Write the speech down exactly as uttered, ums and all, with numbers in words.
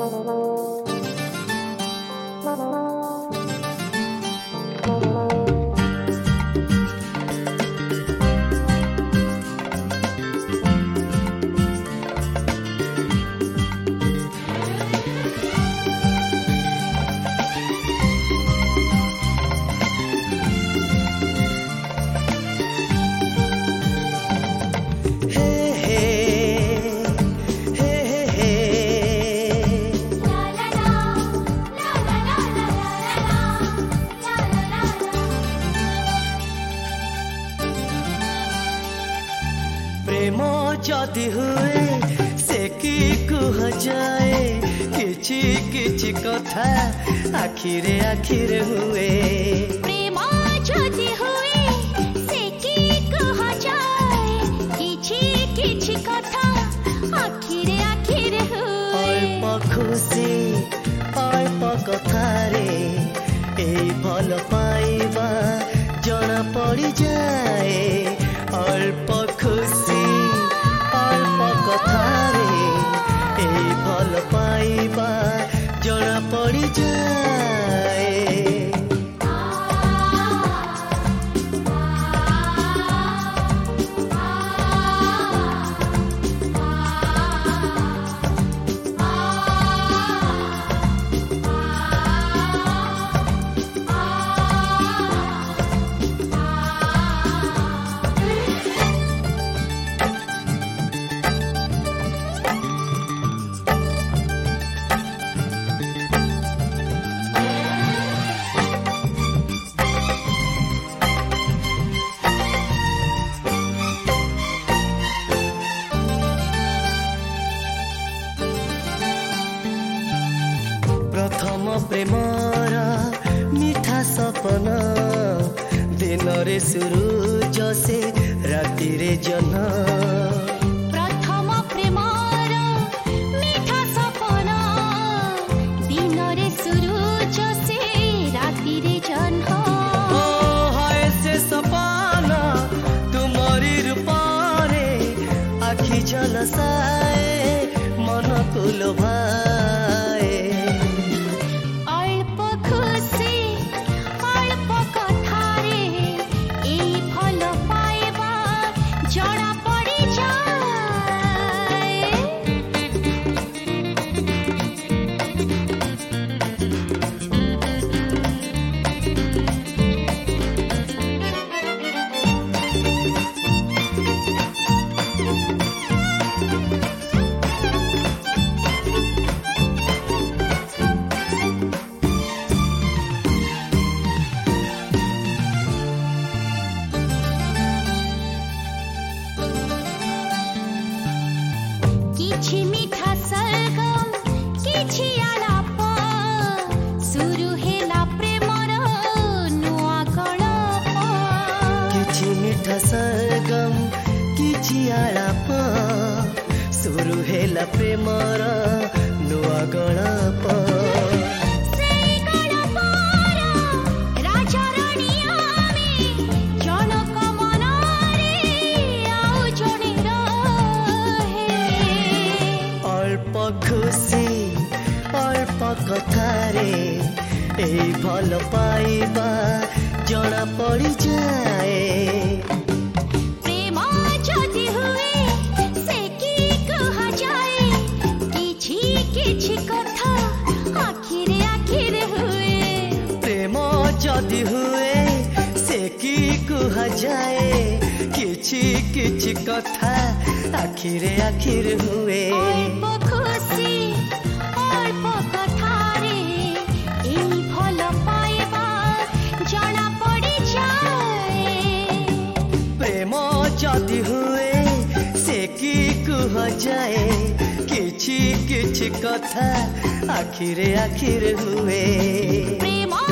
प्रेम जदि हुए से कि कुह जाए किछि किछि कथा आखिरे आखिरे हुए प्रेम जदि हुए से कि कुह जाए किछि किछि कथा आखिरे आखिरे हुए अल्प खुशी अल्प कथारे एई भल पाइबा जना पड़ी जाए अल्प खुशी अल्प कथारे एई भल पाइबा जना पड़ी जाए प्रथम प्रेमर मिठा सपन दिन रे सूरज से राति रे जन प्रथम प्रेमर मिठा सपन दिन रे सूरज से राति रे जन ओ हाय से सपन तुम्हारी रूपारे आखि झलसाए मन को लोभाए किछि मीठा सरगम किछि आलाप सुरु हेला प्रेमर नुआ गळप किछि मीठा सरगम किछि आलाप सुरु हेला प्रेमर नुआ गळप खुशी अल्प कथारे एई भल पाइबा जना पड़ी जाए प्रेम जदि हुए से कि कुह जाए किछि किछि कथा आखिरे आखिरे हुए प्रेम जदि हुए से कि कुह जाए किछि किछि कथा आखिरे आखिरे हुए अल्प खुशी अल्प कथारे एई भल पाइबा जना पड़ी जाए प्रेम जदि हुए से कि कुह जाए किछि किछि कथा आखिरे आखिरे हुए प्रेम